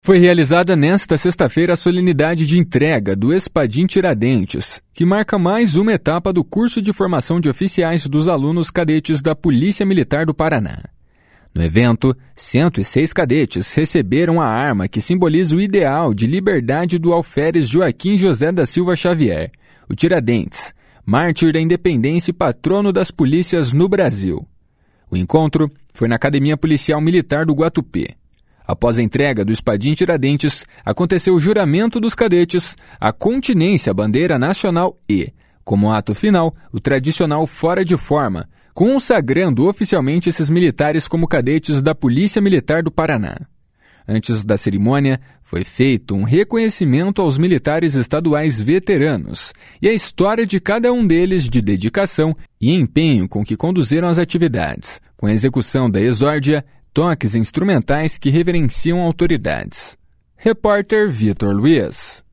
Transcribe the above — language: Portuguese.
Foi realizada nesta sexta-feira a solenidade de entrega do Espadim Tiradentes, que marca mais uma etapa do curso de formação de oficiais dos alunos cadetes da Polícia Militar do Paraná. No evento, 106 cadetes receberam a arma que simboliza o ideal de liberdade do alferes Joaquim José da Silva Xavier, o Tiradentes, mártir da independência e patrono das polícias no Brasil. O encontro foi na Academia Policial Militar do Guatupê. Após a entrega do Espadim Tiradentes, aconteceu o juramento dos cadetes, a continência à bandeira nacional e, como ato final, o tradicional fora de forma, consagrando oficialmente esses militares como cadetes da Polícia Militar do Paraná. Antes da cerimônia, foi feito um reconhecimento aos militares estaduais veteranos e a história de cada um deles de dedicação e empenho com que conduziram as atividades, com a execução da exórdia, toques instrumentais que reverenciam autoridades. Repórter Vitor Luiz.